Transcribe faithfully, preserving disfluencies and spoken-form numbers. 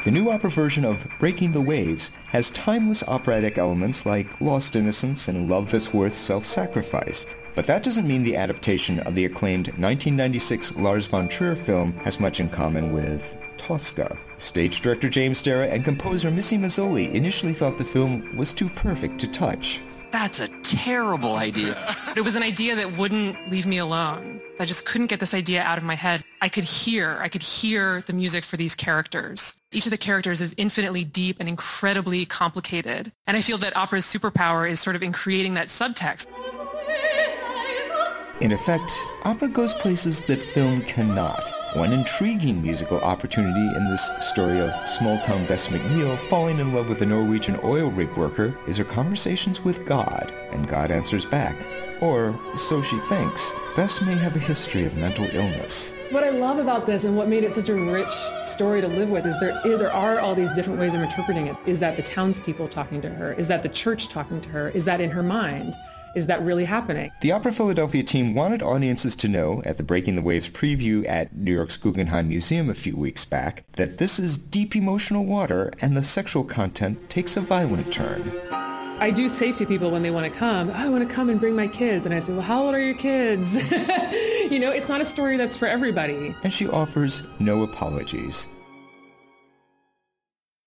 The new opera version of Breaking the Waves has timeless operatic elements like lost innocence and love that's worth self-sacrifice. But that doesn't mean the adaptation of the acclaimed nineteen ninety-six Lars von Trier film has much in common with Tosca. Stage director James Dara and composer Missy Mazzoli initially thought the film was too perfect to touch. That's a terrible idea. It was an idea that wouldn't leave me alone. I just couldn't get this idea out of my head. I could hear, I could hear the music for these characters. Each of the characters is infinitely deep and incredibly complicated. And I feel that opera's superpower is sort of in creating that subtext. In effect, opera goes places that film cannot. One intriguing musical opportunity in this story of small-town Bess McNeil falling in love with a Norwegian oil rig worker is her conversations with God, and God answers back. Or, so she thinks. Bess may have a history of mental illness. What I love about this and what made it such a rich story to live with is there, there are all these different ways of interpreting it. Is that the townspeople talking to her? Is that the church talking to her? Is that in her mind? Is that really happening? The Opera Philadelphia team wanted audiences to know, at the Breaking the Waves preview at New York's Guggenheim Museum a few weeks back, that this is deep emotional water and the sexual content takes a violent turn. I do say to people when they want to come, oh, I want to come and bring my kids. And I say, well, how old are your kids? You know, it's not a story that's for everybody. And she offers no apologies.